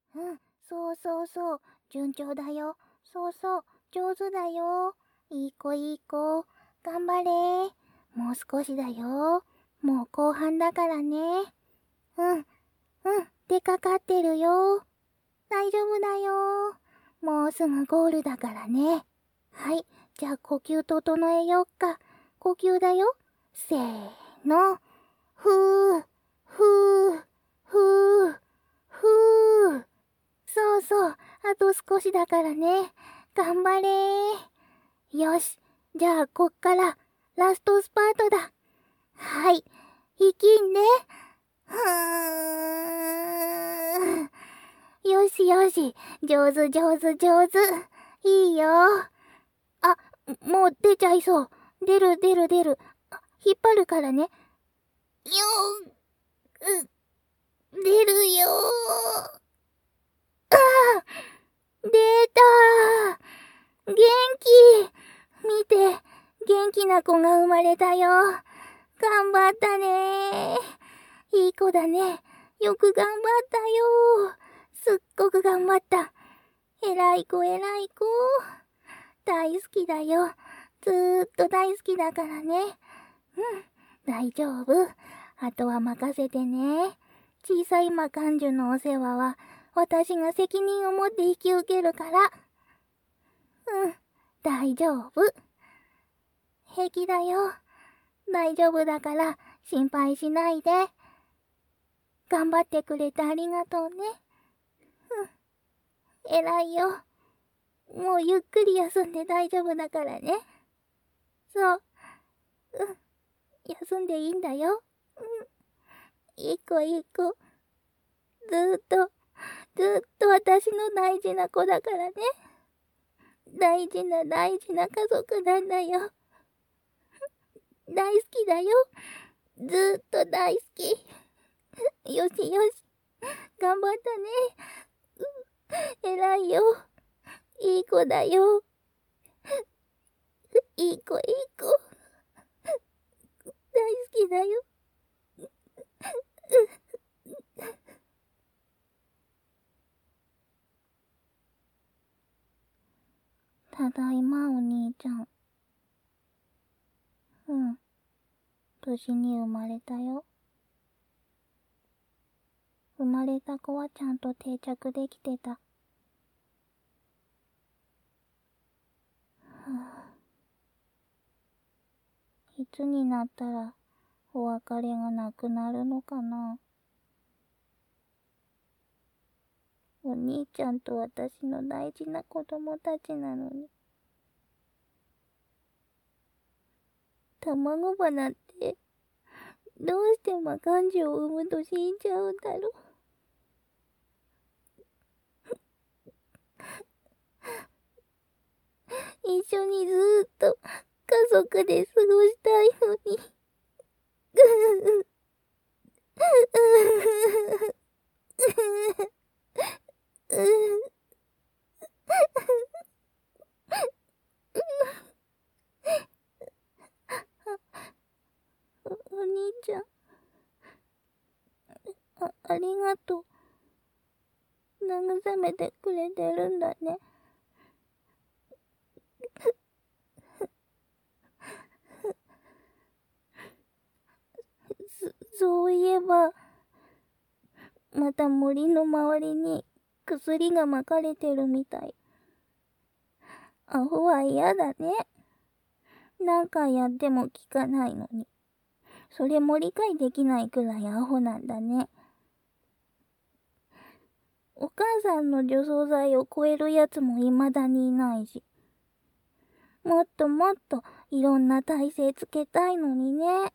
うん、そうそうそう、順調だよ。そうそう、上手だよ。いい子いい子。頑張れ。もう少しだよ。もう後半だからね。うん、うん、出かかってるよ。大丈夫だよ。もうすぐゴールだからね。はい、じゃあ呼吸整えよっか。呼吸だよ。せーの。ふー、ふー、ふー、ふー。そうそう、あと少しだからね。頑張れー。よし、じゃあこっからラストスパートだ。はい、息んで。ふーん。よしよし、上手上手上手。いいよ。あ、もう出ちゃいそう。出る出る出る。引っ張るからね。よー、出るよー。あー、出たー。元気。見て、元気な子が生まれたよ。頑張ったねー。いい子だね。よく頑張ったよー。すっごく頑張った。偉い子偉い子。大好きだよ。ずーっと大好きだからね。うん、大丈夫。あとは任せてね。小さい魔漢樹のお世話は、私が責任を持って引き受けるから。うん、大丈夫。平気だよ。大丈夫だから、心配しないで。頑張ってくれてありがとうね。うん、偉いよ。もうゆっくり休んで大丈夫だからね。そう。うん。休んでいいんだよ。うん。いい子いい子。ずーっと、ずーっと私の大事な子だからね。大事な大事な家族なんだよ。大好きだよ。ずーっと大好き。よしよし。頑張ったね。偉いよ。いい子だよ。いい子いい子。大好きだよ。ただいまお兄ちゃん。うん。無事に生まれたよ。生まれた子はちゃんと定着できてた。いつになったらお別れがなくなるのかな。お兄ちゃんと私の大事な子供たちなのに。卵花ってどうして魔漢樹を産むと死んじゃうんだろう。一緒にずーっと家族で過ごしたいのに。お兄ちゃん、ありがとう。慰めてくれてるんだね。そういえば、また森の周りに薬が撒かれてるみたい。アホは嫌だね。何回やっても効かないのに。それも理解できないくらいアホなんだね。お母さんの除草剤を超えるやつも未だにいないし。もっともっといろんな体勢つけたいのにね。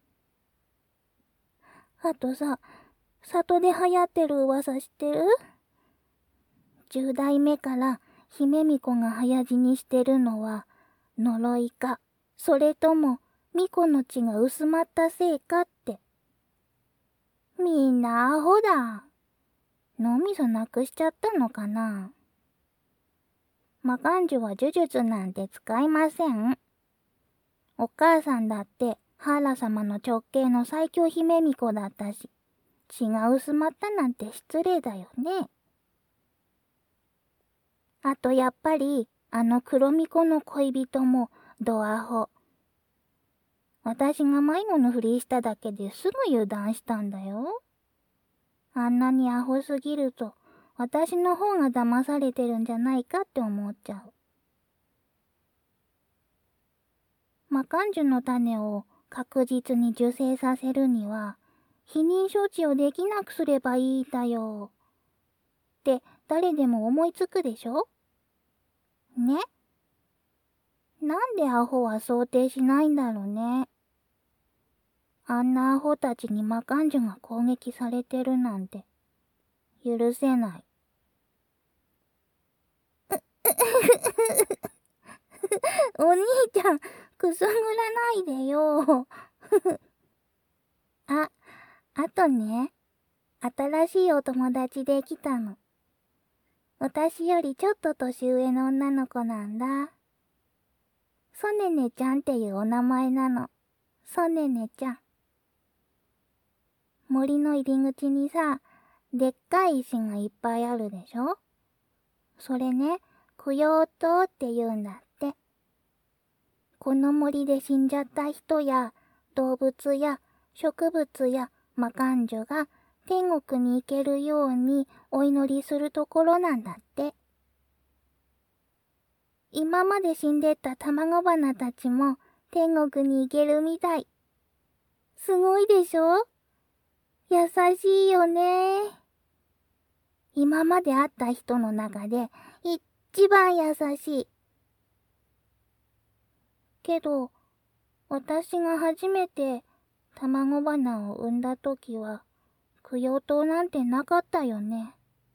あとさ、里で流行ってる噂知ってる？10代目から姫巫女が早死にしてるのは呪いか、それとも巫女の血が薄まったせいかって。みんなアホだ。脳みそなくしちゃったのかな。魔漢樹は呪術なんて使いません。お母さんだってハーラ様の直系の最強姫巫女だったし、血が薄まったなんて失礼だよね。 あとやっぱり、黒巫女の恋人もドアホ。私が迷子のふりしただけですぐ油断したんだよ。あんなにアホすぎると、私の方が騙されてるんじゃないかって思っちゃう。魔漢樹の種を確実に受精させるには、避妊処置をできなくすればいいんだよ。って誰でも思いつくでしょ？ね？なんでアホは想定しないんだろうね。あんなアホたちに魔漢樹が攻撃されてるなんて、許せない。お兄ちゃん、くすぐらないでよ。あとね、新しいお友達できたの。私よりちょっと年上の女の子なんだ。ソネネちゃんっていうお名前なの。ソネネちゃん。森の入り口にさ、でっかい石がいっぱいあるでしょ？それね、供養塔って言うんだって。この森で死んじゃった人や動物や植物や魔漢樹が天国に行けるようにお祈りするところなんだって。今まで死んでった卵花たちも天国に行けるみたい。すごいでしょ？優しいよね。今まで会った人の中で一番優しい。けど、私が初めて卵花を産んだときは、供養塔なんてなかったよね。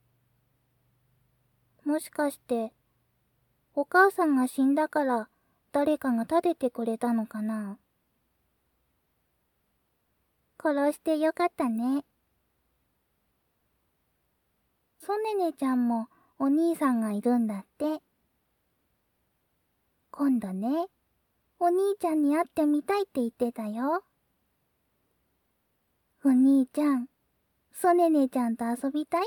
もしかして、お母さんが死んだから誰かが立ててくれたのかな？殺してよかったね。ソネネちゃんもお兄さんがいるんだって。今度ね、お兄ちゃんに会ってみたいって言ってたよ。お兄ちゃん、ソネネちゃんと遊びたい？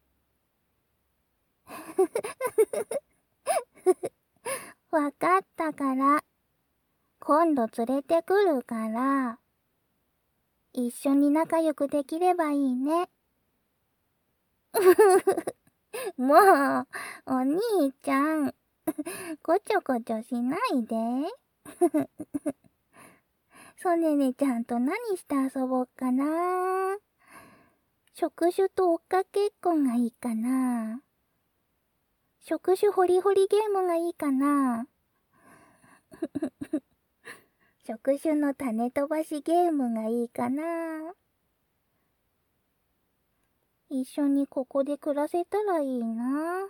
わかったから、今度連れてくるから、一緒に仲良くできればいいね。もう、お兄ちゃん、こちょこちょしないで。ソネネちゃんと何して遊ぼっかな。触手と追っかけっこがいいかな。触手ホリホリゲームがいいかな。触手の種飛ばしゲームがいいかな。一緒にここで暮らせたらいいな。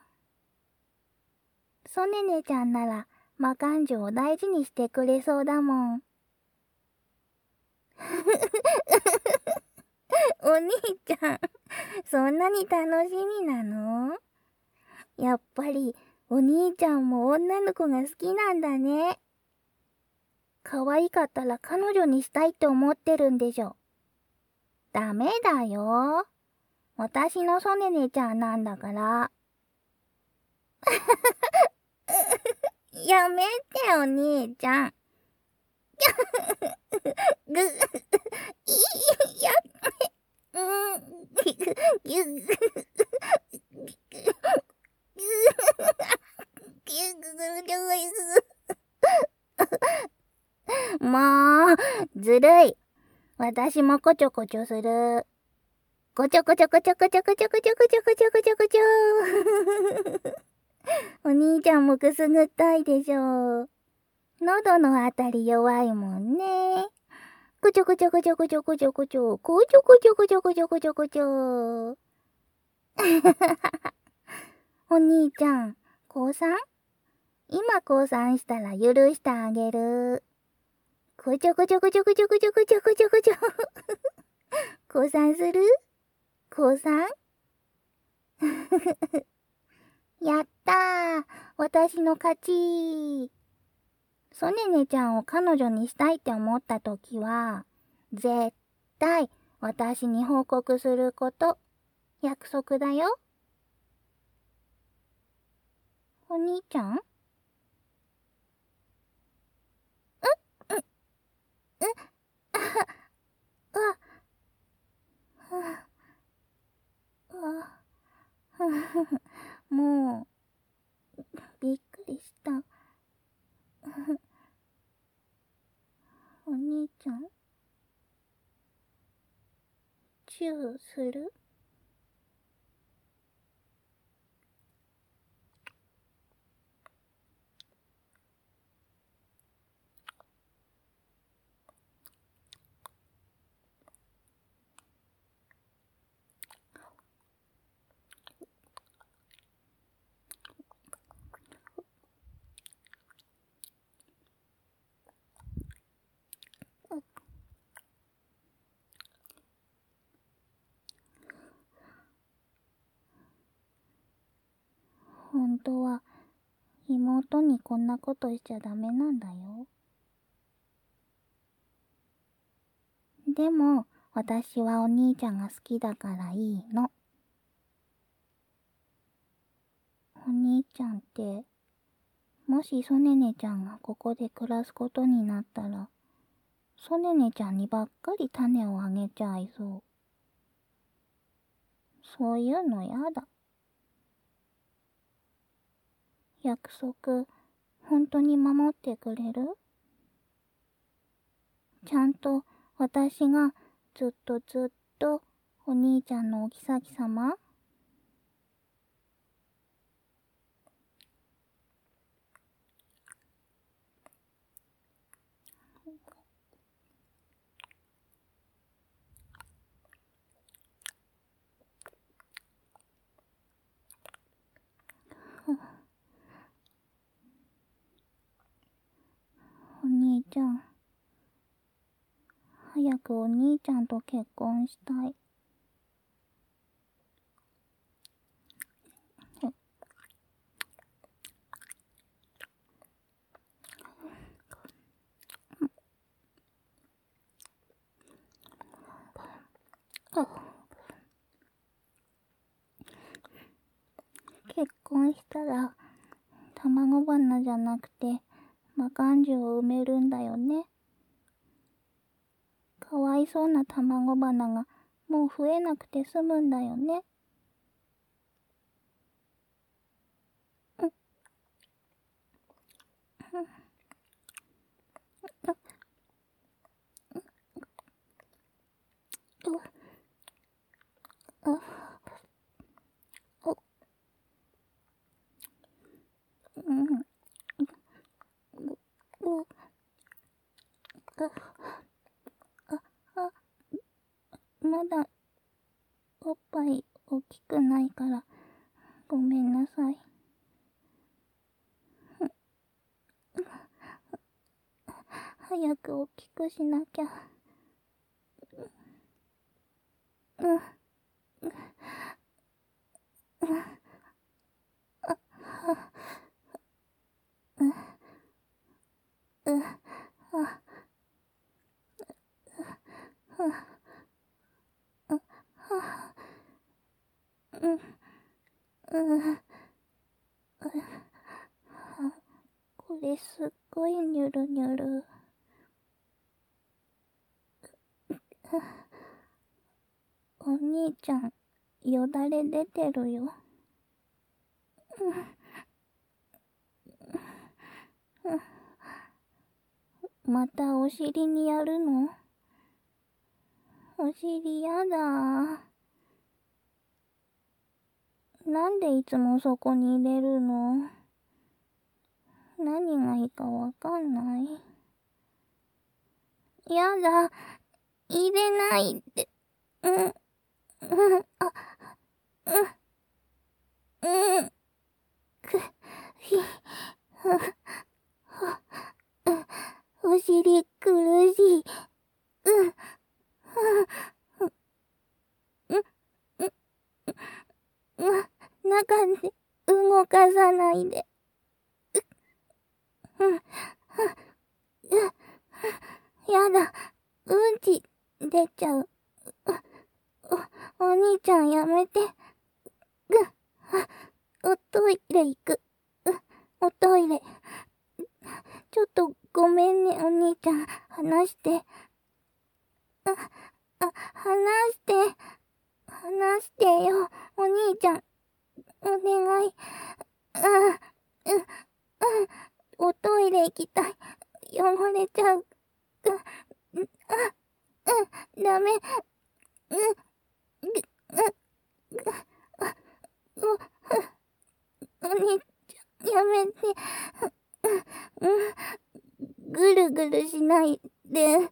ソネネちゃんなら魔漢樹を大事にしてくれそうだもん。お兄ちゃん、そんなに楽しみなの？やっぱりお兄ちゃんも女の子が好きなんだね。可愛かったら彼女にしたいって思ってるんでしょ。ダメだよ。私のソネネちゃんなんだから。やめてお兄ちゃん。ぐ、いや、もう、ずるい。私もこちょこちょする。こちょこちょこちょこちょこちょこちょこちょこちょこちょこちょ。お兄ちゃんもくすぐったいでしょ。喉のあたり弱いもんね。こちょこちょこちょこちょこちょこちょ。こちょこちょこちょこちょこちょこちょ。お兄ちゃん、高 3？ 今高3したら許してあげる。こちょこちょこちょこちょこちょこちょこちょこちょ。高 3する？高 3？ やったー。私の勝ち。ソネネちゃんを彼女にしたいって思ったときは、絶対私に報告すること。約束だよ。 お兄ちゃん？もう、びっくりした。お兄ちゃん？チューする？本当は妹にこんなことしちゃダメなんだよ。でも私はお兄ちゃんが好きだからいいの。お兄ちゃんって、もしソネネちゃんがここで暮らすことになったら、ソネネちゃんにばっかり種をあげちゃいそう。そういうのやだ。約束、本当に守ってくれる？ちゃんと私がずっとお兄ちゃんのお妃様？お兄ちゃん、早くお兄ちゃんと結婚したい。結婚したら卵花じゃなくて魔漢樹を埋めるんだよね。かわいそうな卵花がもう増えなくて済むんだよね。まだおっぱい大きくないからごめんなさい。早く大きくしなきゃ。これすっごいニュルニュル。お兄ちゃん、よだれ出てるよ。またお尻にやるの？お尻やだ。なんでいつもそこに入れるの？何がいいかわかんない。やだ、入れないって。お尻苦しい。中で動かさないで。やだ、うんち出ちゃう。お兄ちゃんやめて。おトイレ行く。 おトイレ。ちょっとごめんね、お兄ちゃん。話して。話して。話してよ、お兄ちゃん。お願い。おトイレ行きたい。汚れちゃう。ダメ。お兄ちゃん、やめて。ぐるぐるしないで。や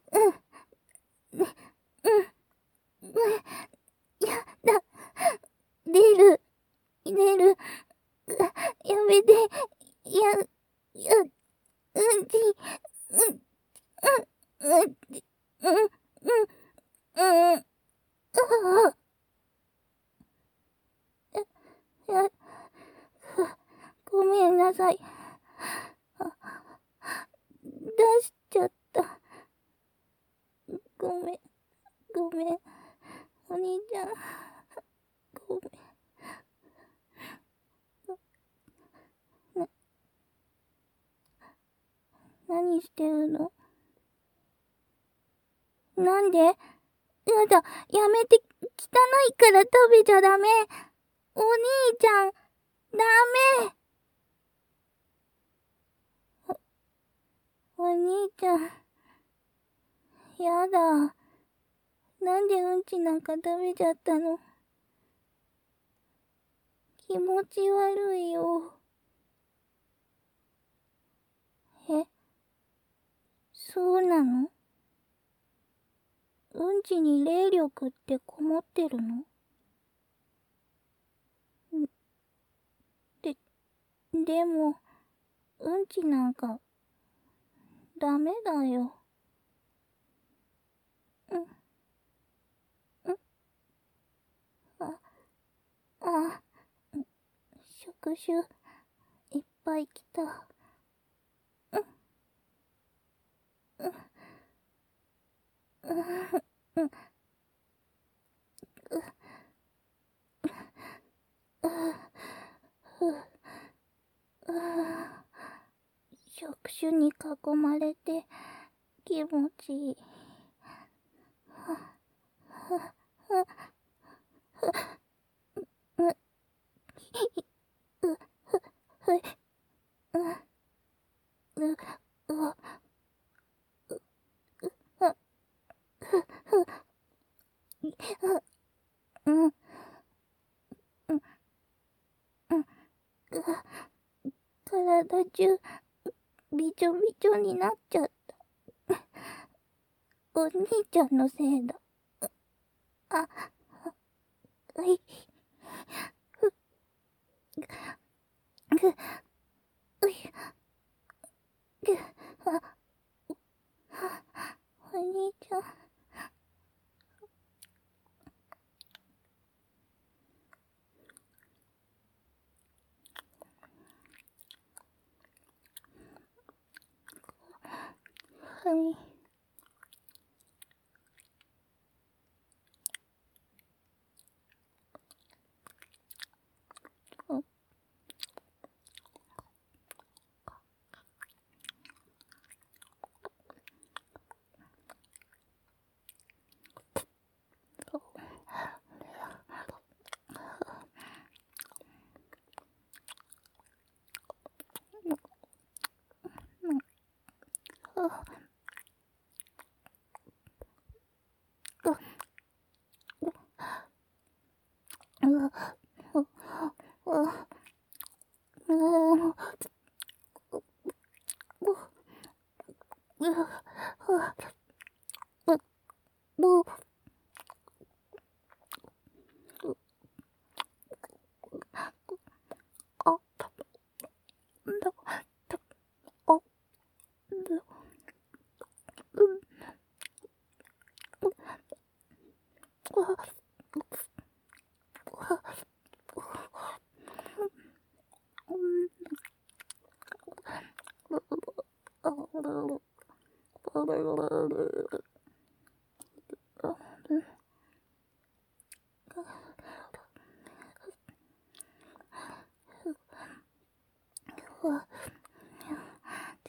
だ。出る。やめて。うんち。ごめんなさい。出しちゃった。ごめん。お兄ちゃん。ごめん。何してるの？なんで？やだ、やめて、汚いから食べちゃダメ。お兄ちゃん、ダメ。お兄ちゃん、やだ。なんでうんちなんか食べちゃったの？気持ち悪いよ。え、そうなの？うんちに霊力ってこもってるの？でも、うんちなんか、ダメだよ。あ、触手、いっぱい来た。触手に囲まれて気持ちいい。体中びちょびちょになっちゃった。お兄ちゃんのせいだ。お兄ちゃん。はい。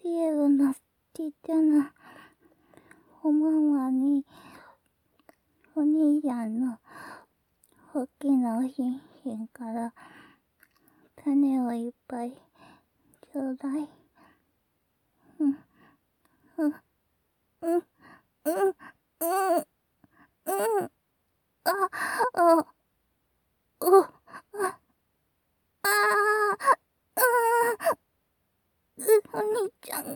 エルのちっちゃなおまんまに、お兄ちゃんの大きなおひんひんから種をいっぱいちょうだい。うん、うん、うん、うん、うん、うん、あ、あ、お、あ、あ、お兄ちゃん、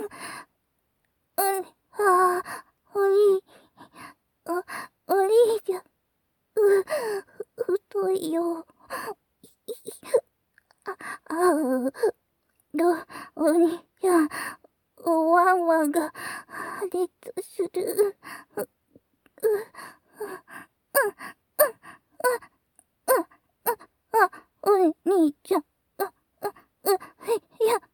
おい、お兄ちゃん、太いよ。お兄ちゃん、おわんわんが破裂する。お兄ちゃん、いや、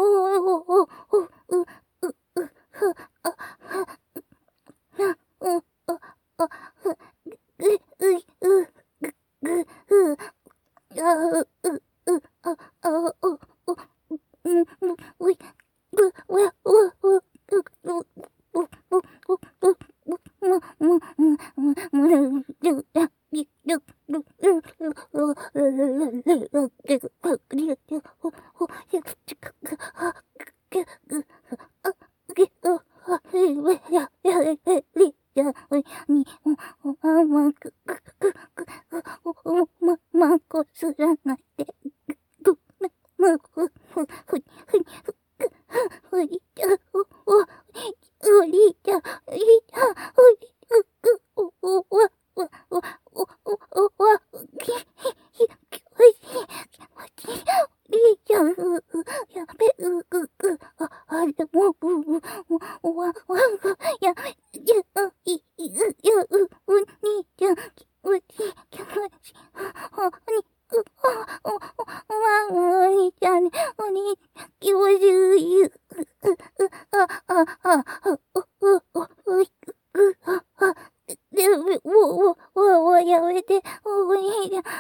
まこすらないで。おりちゃん、おりちゃん、やべ、でも、わが、や、い、お兄ちゃん、お兄ちゃん、お兄ちゃん、お兄ちゃん、気持ちいい。やめて、お兄ちゃん、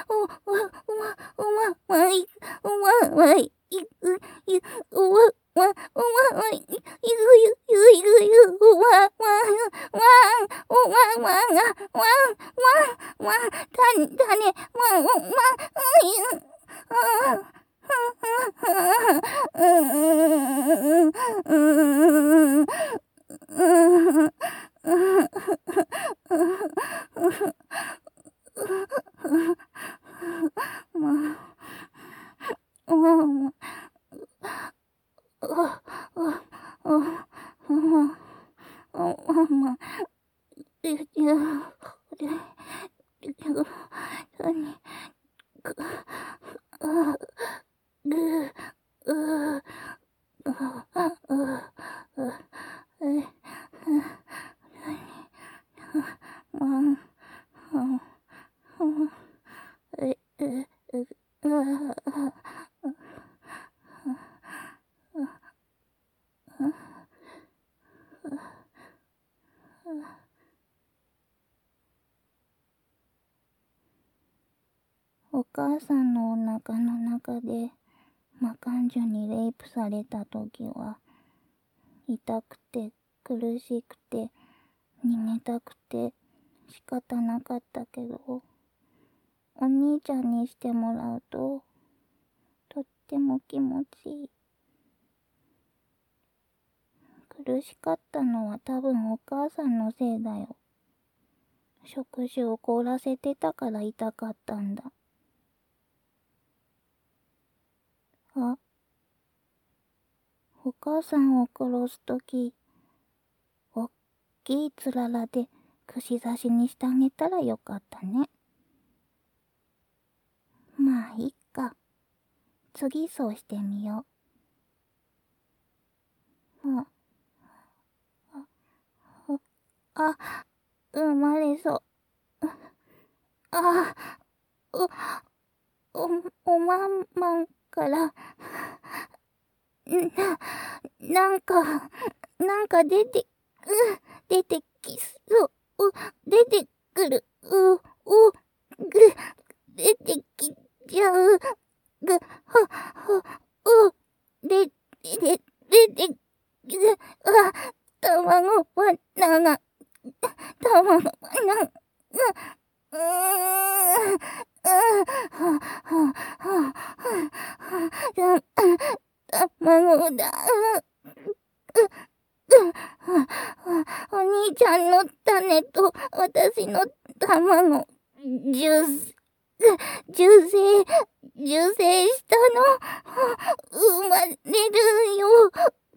お母さんのお腹の中で魔漢女にレイプされた時は、痛くて苦しくて逃げたくて仕方なかったけど、お兄ちゃんにしてもらうととっても気持ちいい。苦しかったのは多分お母さんのせいだよ。触手を凍らせてたから痛かったんだ。お母さんを殺すとき、おっきいつららで串刺しにしてあげたらよかったね。まあいっか。次そうしてみよう。生まれそう。おまんまんから、なんか出てきそう。出てくる。出てきちゃう。出てだが、卵が卵だ。お兄ちゃんの種と私の卵、受精したの、生まれるよ。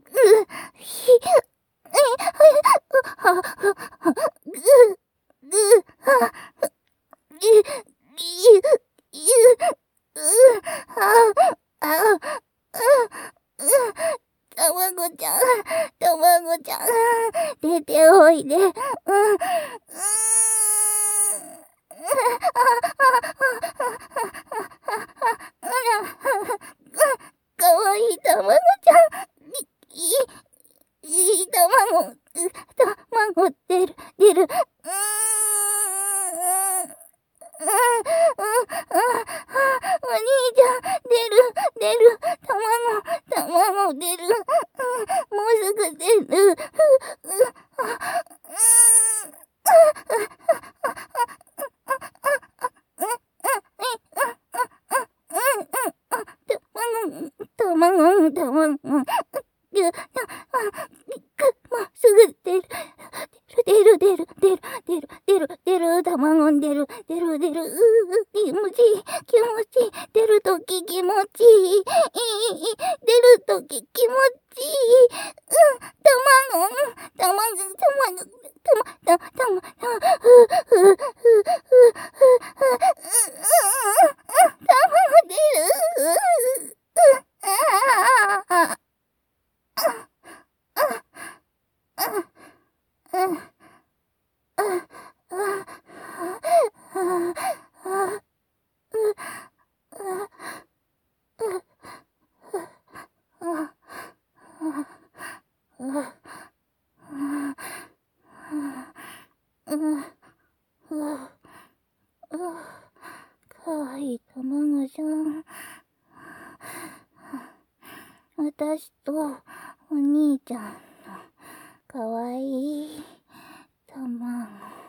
卵ちゃん、出ておいで。かわいい卵ちゃん。いい卵、出る。お兄ちゃん、出る。卵出る。もうすぐ出る。卵。もうすぐ出る。卵出る。気持ちいい。出るとき気持ちいい。出るとき気持ちいい。卵出る。かわいい卵じゃん。私とお兄ちゃんのかわいい卵。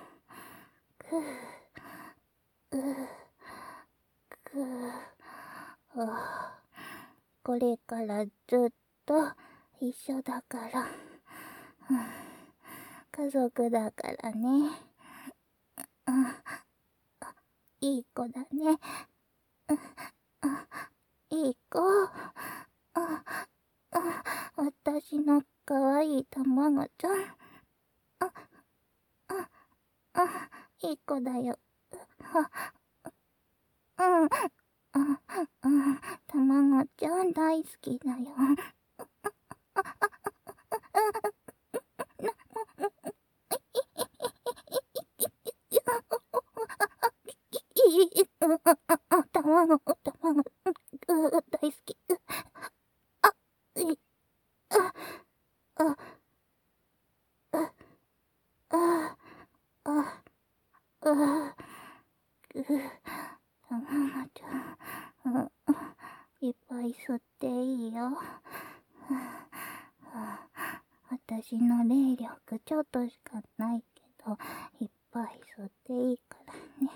これからずっと一緒だから、家族だからね。いい子だね。いい子。私のかわいい卵ちゃん。いい子だよ。卵ちゃん大好きだよ。卵、大好き。卵ちゃん、いっぱい吸っていいよ。私の霊力ちょっとしかないけど、いっぱい吸っていいからね。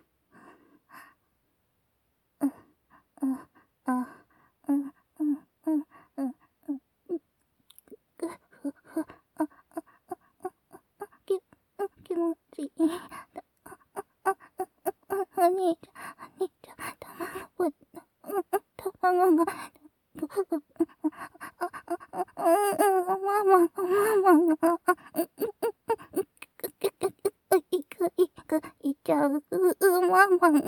気持ちいい。お兄ちゃん、卵が、ママが、いっちゃう、ママ。